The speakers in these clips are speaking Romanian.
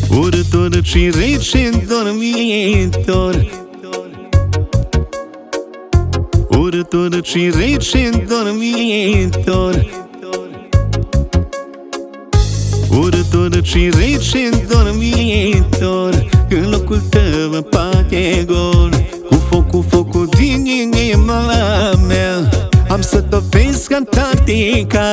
urător și rece dormitor, urător și rece dormitor, urător și rece dormitor, în locul tău pate gol. Cu focul din inima mea am să topesc Antarctica.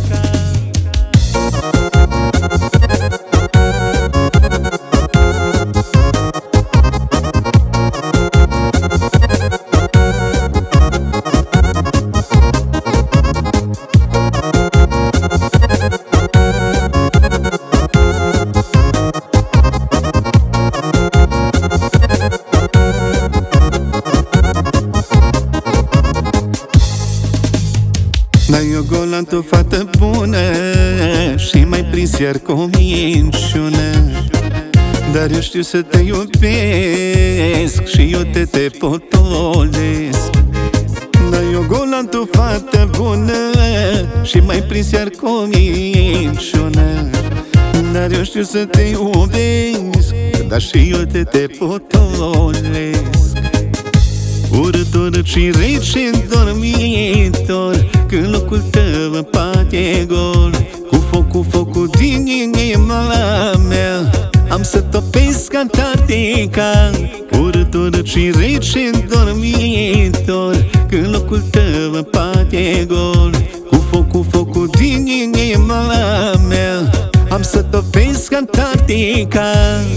Dar eu golan tu fată bună și mai prins iar cu o minciună. Dar eu știu să te iubesc și eu te potolesc. Dar eu golan tu fată bună și mai prins iar cu o minciună. Dar eu știu să te iubesc, dar și eu te potolesc. Urător și rece dormitor, când locul tău pate gol. Cu focul din inima mea am să topesc Antarctica. Urător și rece dormitor, când locul tău pate gol. Cu focul din inima mea am să topesc Antarctica.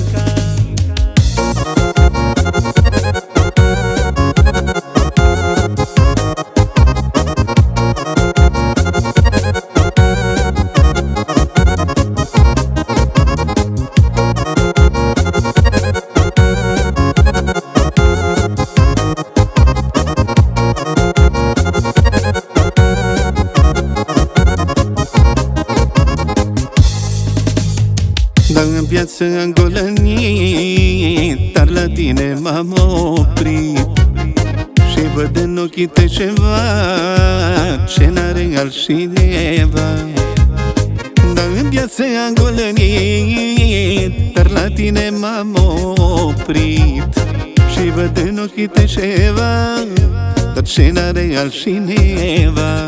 Dar în viață am golănit, dar la tine m-am oprit. Și văd în ochii tăi ceva ce n-are altcineva. Dar în viață am golănit, dar la tine m-am oprit. Și văd în ochii tăi ceva, dar ce n-are altcineva.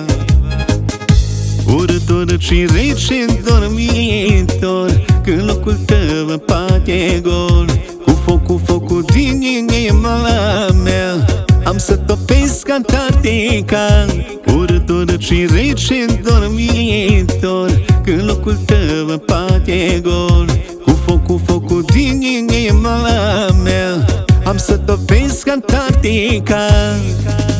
Urător și rece dormitor, când locul tău pate gol. Cu focul din inima mea am să topesc Antarctica. Urător și rece dormitor, când locul tău pate gol. Cu focul din inima mea am să topesc Antarctica.